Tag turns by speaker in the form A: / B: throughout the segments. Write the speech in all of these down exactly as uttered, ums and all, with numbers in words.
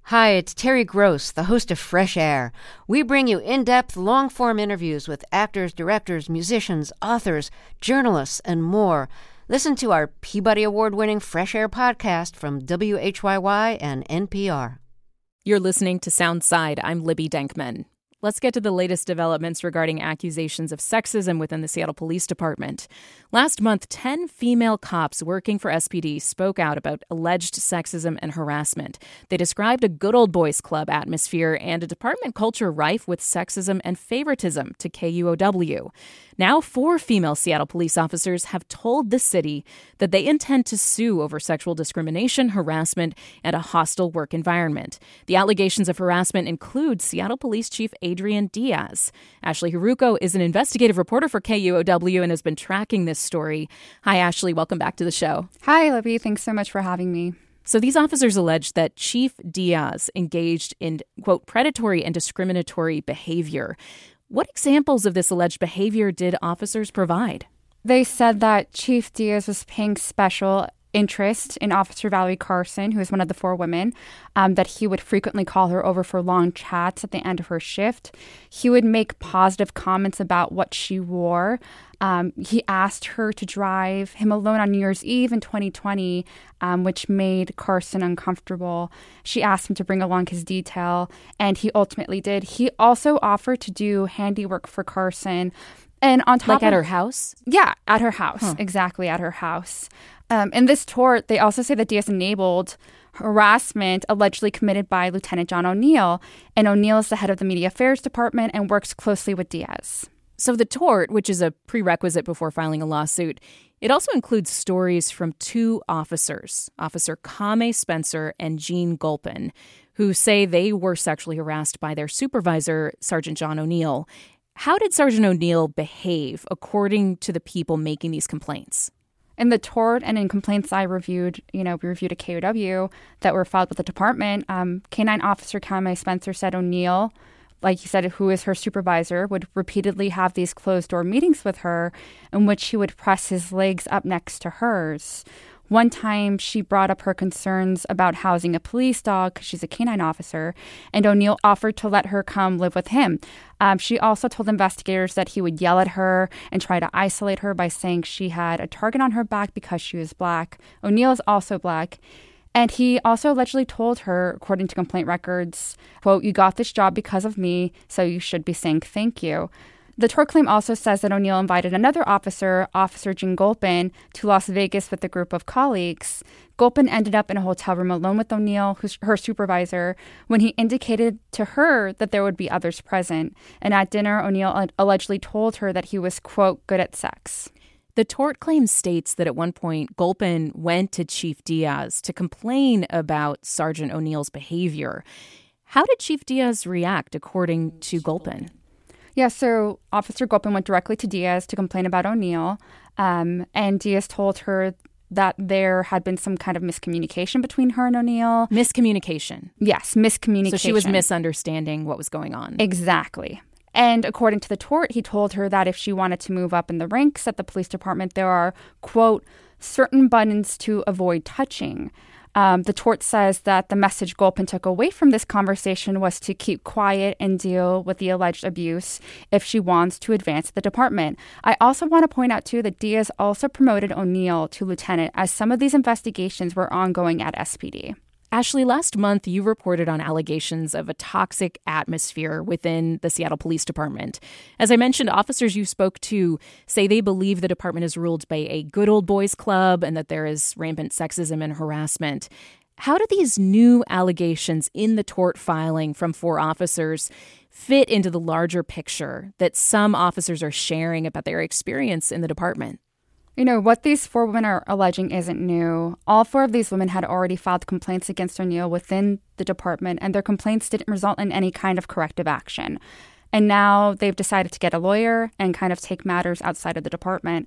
A: Hi, it's Terry Gross, the host of Fresh Air. We bring you in-depth, long-form interviews with actors, directors, musicians, authors, journalists, and more. Listen to our Peabody Award-winning Fresh Air podcast from W H Y Y and N P R.
B: You're listening to Soundside. I'm Libby Denkman. Let's get to the latest developments regarding accusations of sexism within the Seattle Police Department. Last month, ten female cops working for S P D spoke out about alleged sexism and harassment. They described a good old boys club atmosphere and a department culture rife with sexism and favoritism to K U O W. Now, four female Seattle police officers have told the city that they intend to sue over sexual discrimination, harassment, and a hostile work environment. The allegations of harassment include Seattle Police Chief Adrian Diaz. Ashley Haruko is an investigative reporter for K U O W and has been tracking this story. Hi, Ashley. Welcome back to the show.
C: Hi, Libby. Thanks so much for having me.
B: So these officers allege that Chief Diaz engaged in, quote, predatory and discriminatory behavior. What examples of this alleged behavior did officers provide?
C: They said that Chief Diaz was paying special interest in Officer Valerie Carson, who is one of the four women, um, that he would frequently call her over for long chats at the end of her shift. He would make positive comments about what she wore. Um, he asked her to drive him alone on New Year's Eve in twenty twenty, um, which made Carson uncomfortable. She asked him to bring along his detail, and he ultimately did. He also offered to do handiwork for Carson. And on top
B: like at
C: of,
B: her house?
C: Yeah, at her house.
B: Huh.
C: Exactly, at her house. Um, in this tort, they also say that Diaz enabled harassment allegedly committed by Lieutenant John O'Neill. And O'Neill is the head of the Media Affairs Department and works closely with Diaz.
B: So the tort, which is a prerequisite before filing a lawsuit, it also includes stories from two officers, Officer Kame Spencer and Jean Gulpin, who say they were sexually harassed by their supervisor, Sergeant John O'Neill. How did Sergeant O'Neill behave according to the people making these complaints?
C: In the tort and in complaints I reviewed, you know, we reviewed a K O W that were filed with the department. Um, K nine Officer Kame Spencer said O'Neill, like you said, who is her supervisor, would repeatedly have these closed-door meetings with her in which he would press his legs up next to hers. One time, she brought up her concerns about housing a police dog because she's a canine officer, and O'Neill offered to let her come live with him. Um, she also told investigators that he would yell at her and try to isolate her by saying she had a target on her back because she was black. O'Neill is also black. And he also allegedly told her, according to complaint records, quote, "You got this job because of me, so you should be saying thank you." The tort claim also says that O'Neill invited another officer, Officer Jean Gulpin, to Las Vegas with a group of colleagues. Gulpin ended up in a hotel room alone with O'Neill, who's her supervisor, when he indicated to her that there would be others present. And at dinner, O'Neill allegedly told her that he was, quote, good at sex.
B: The tort claim states that at one point, Gulpin went to Chief Diaz to complain about Sergeant O'Neill's behavior. How did Chief Diaz react, according to Gulpin?
C: Yeah, so Officer Gulpin went directly to Diaz to complain about O'Neill, um, and Diaz told her that there had been some kind of miscommunication between her and O'Neill.
B: Miscommunication?
C: Yes, miscommunication.
B: So she was misunderstanding what was going on.
C: Exactly. And according to the tort, he told her that if she wanted to move up in the ranks at the police department, there are, quote, certain buttons to avoid touching. Um, the tort says that the message Gulpin took away from this conversation was to keep quiet and deal with the alleged abuse if she wants to advance the department. I also want to point out, too, that Diaz also promoted O'Neill to lieutenant as some of these investigations were ongoing at S P D.
B: Ashley, last month you reported on allegations of a toxic atmosphere within the Seattle Police Department. As I mentioned, officers you spoke to say they believe the department is ruled by a good old boys club and that there is rampant sexism and harassment. How do these new allegations in the tort filing from four officers fit into the larger picture that some officers are sharing about their experience in the department?
C: You know, what these four women are alleging isn't new. All four of these women had already filed complaints against O'Neill within the department, and their complaints didn't result in any kind of corrective action. And now they've decided to get a lawyer and kind of take matters outside of the department.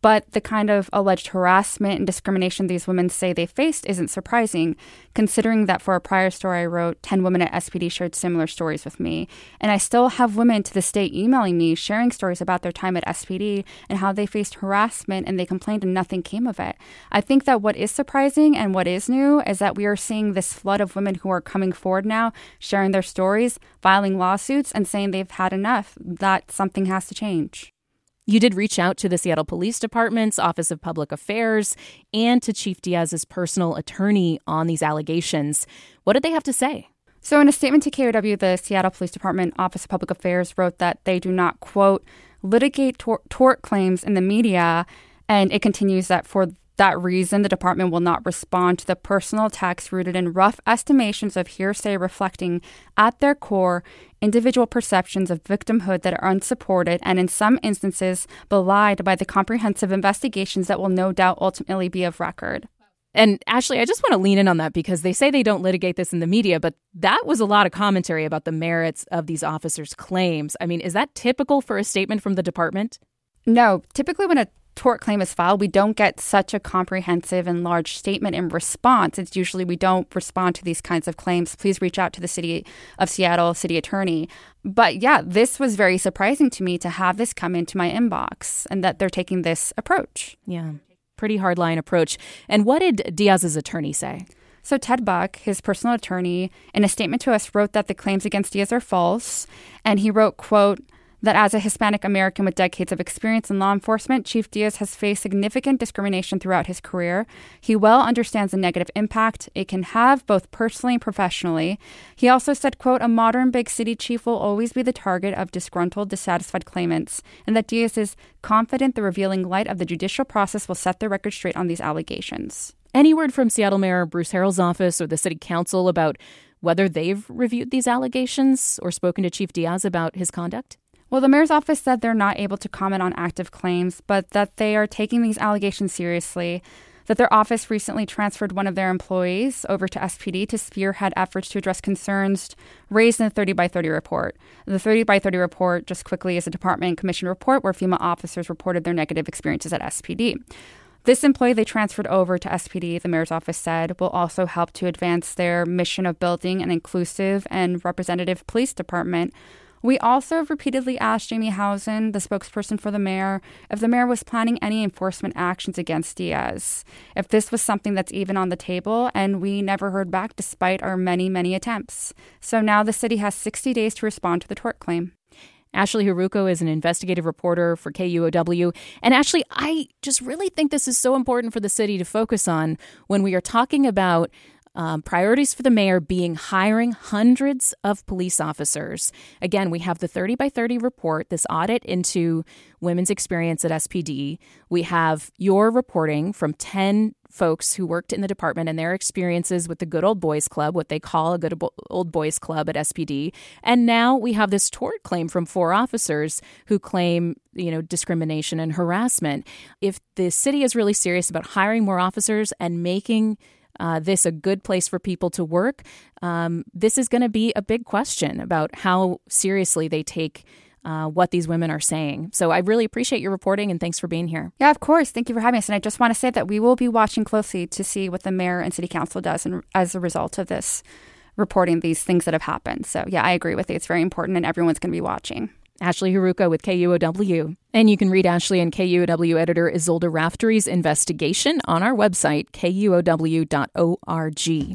C: But the kind of alleged harassment and discrimination these women say they faced isn't surprising, considering that for a prior story I wrote, ten women at S P D shared similar stories with me. And I still have women to this day emailing me, sharing stories about their time at S P D and how they faced harassment and they complained and nothing came of it. I think that what is surprising and what is new is that we are seeing this flood of women who are coming forward now, sharing their stories, filing lawsuits, and saying they've had enough, that something has to change.
B: You did reach out to the Seattle Police Department's Office of Public Affairs and to Chief Diaz's personal attorney on these allegations. What did they have to say?
C: So in a statement to K O W, the Seattle Police Department Office of Public Affairs wrote that they do not, quote, litigate tor- tort claims in the media. And it continues that for that reason, the department will not respond to the personal attacks rooted in rough estimations of hearsay reflecting, at their core, individual perceptions of victimhood that are unsupported and in some instances belied by the comprehensive investigations that will no doubt ultimately be of record.
B: And Ashley, I just want to lean in on that because they say they don't litigate this in the media, but that was a lot of commentary about the merits of these officers' claims. I mean, is that typical for a statement from the department?
C: No. Typically when a tort claim is filed, we don't get such a comprehensive and large statement in response. It's usually we don't respond to these kinds of claims. Please reach out to the city of Seattle city attorney. But yeah, this was very surprising to me to have this come into my inbox and that they're taking this approach.
B: Yeah, pretty hardline approach. And what did Diaz's attorney say?
C: So Ted Buck, his personal attorney, in a statement to us wrote that the claims against Diaz are false. And he wrote, quote, that as a Hispanic American with decades of experience in law enforcement, Chief Diaz has faced significant discrimination throughout his career. He well understands the negative impact it can have both personally and professionally. He also said, quote, a modern big city chief will always be the target of disgruntled, dissatisfied claimants, and that Diaz is confident the revealing light of the judicial process will set the record straight on these allegations.
B: Any word from Seattle Mayor Bruce Harrell's office or the city council about whether they've reviewed these allegations or spoken to Chief Diaz about his conduct?
C: Well, the mayor's office said they're not able to comment on active claims, but that they are taking these allegations seriously, that their office recently transferred one of their employees over to S P D to spearhead efforts to address concerns raised in the thirty by thirty report. The thirty by thirty report, just quickly, is a department commission report where female officers reported their negative experiences at S P D. This employee they transferred over to S P D, the mayor's office said, will also help to advance their mission of building an inclusive and representative police department. We also repeatedly asked Jamie Housen, the spokesperson for the mayor, if the mayor was planning any enforcement actions against Diaz, if this was something that's even on the table, and we never heard back despite our many, many attempts. So now the city has sixty days to respond to the tort claim.
B: Ashley Haruko is an investigative reporter for K U O W. And Ashley, I just really think this is so important for the city to focus on when we are talking about Um, priorities for the mayor being hiring hundreds of police officers. Again, we have the thirty by thirty report, this audit into women's experience at S P D. We have your reporting from ten folks who worked in the department and their experiences with the Good Old Boys Club, what they call a Good Old Boys Club at S P D. And now we have this tort claim from four officers who claim, you know, discrimination and harassment. If the city is really serious about hiring more officers and making Uh, this a good place for people to work, um, this is going to be a big question about how seriously they take uh, what these women are saying. So I really appreciate your reporting and thanks for being here.
C: Yeah, of course. Thank you for having us. And I just want to say that we will be watching closely to see what the mayor and city council does and as a result of this reporting these things that have happened. So yeah, I agree with you. It's very important and everyone's going to be watching.
B: Ashley Haruko with K U O W. And you can read Ashley and K U O W editor Isolde Raftery's investigation on our website, K U O W dot org.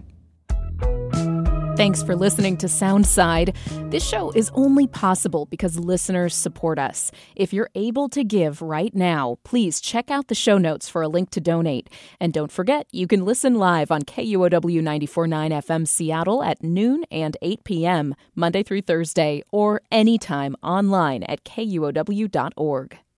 B: Thanks for listening to Soundside. This show is only possible because listeners support us. If you're able to give right now, please check out the show notes for a link to donate. And don't forget, you can listen live on K U O W ninety-four point nine F M Seattle at noon and eight p.m., Monday through Thursday, or anytime online at K U O W dot org.